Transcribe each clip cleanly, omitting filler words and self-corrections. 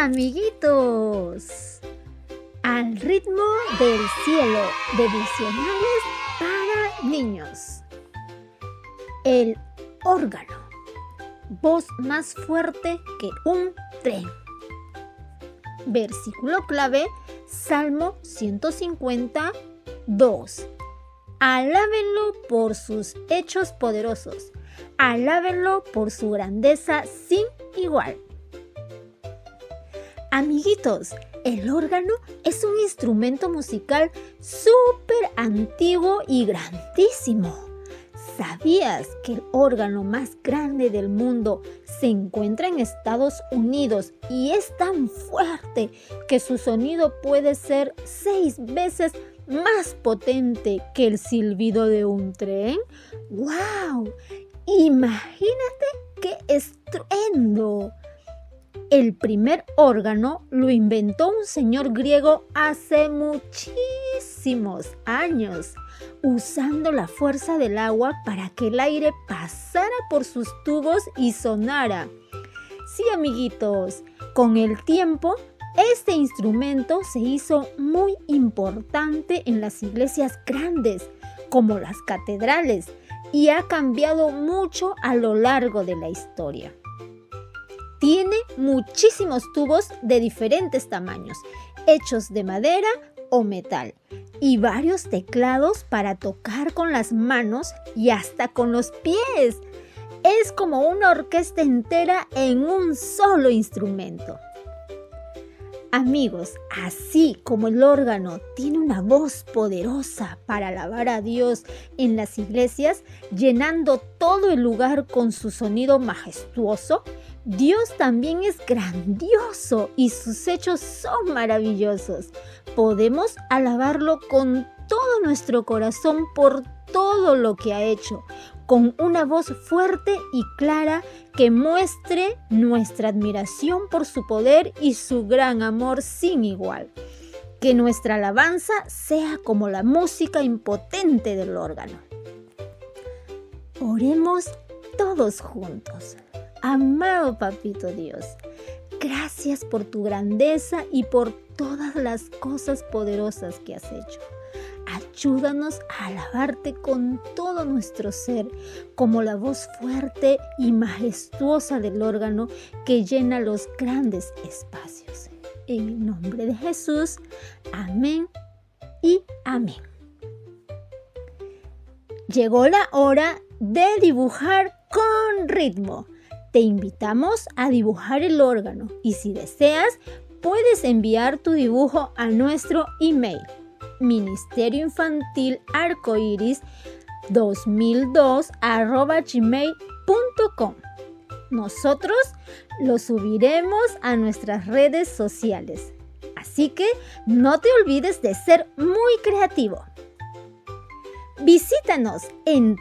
amiguitos! Al ritmo del cielo, devocionales para niños. El órgano, voz más fuerte que un tren. Versículo clave, Salmo 152. Alábenlo por sus hechos poderosos. Alábenlo por su grandeza sin igual. Amiguitos, el órgano es un instrumento musical súper antiguo y grandísimo. ¿Sabías que el órgano más grande del mundo se encuentra en Estados Unidos y es tan fuerte que su sonido puede ser 6 veces más potente que el silbido de un tren? ¡Wow! Imagínate qué estruendo. El primer órgano lo inventó un señor griego hace muchísimos años, usando la fuerza del agua para que el aire pasara por sus tubos y sonara. Sí, amiguitos, con el tiempo, este instrumento se hizo muy importante en las iglesias grandes, como las catedrales, y ha cambiado mucho a lo largo de la historia. Tiene muchísimos tubos de diferentes tamaños, hechos de madera o metal, y varios teclados para tocar con las manos y hasta con los pies. Es como una orquesta entera en un solo instrumento. Amigos, así como el órgano tiene una voz poderosa para alabar a Dios en las iglesias, llenando todo el lugar con su sonido majestuoso, Dios también es grandioso y sus hechos son maravillosos. Podemos alabarlo con todo nuestro corazón por todo lo que ha hecho, con una voz fuerte y clara que muestre nuestra admiración por su poder y su gran amor sin igual. Que nuestra alabanza sea como la música impotente del órgano. Oremos todos juntos. Amado Papito Dios, gracias por tu grandeza y por todas las cosas poderosas que has hecho. Ayúdanos a alabarte con todo nuestro ser, como la voz fuerte y majestuosa del órgano que llena los grandes espacios. En el nombre de Jesús, amén y amén. Llegó la hora de dibujar con ritmo. Te invitamos a dibujar el órgano y si deseas, puedes enviar tu dibujo a nuestro email ministerioinfantilarcoiris2002@gmail.com. Nosotros lo subiremos a nuestras redes sociales. Así que no te olvides de ser muy creativo. Visítanos en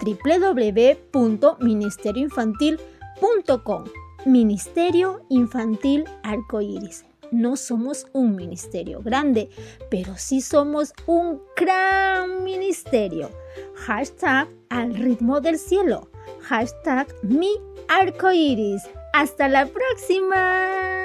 www.ministerioinfantil.com. Ministerio Infantil Arcoíris. No somos un ministerio grande, pero sí somos un gran ministerio. #al ritmo del cielo. #mi arcoíris. Hasta la próxima.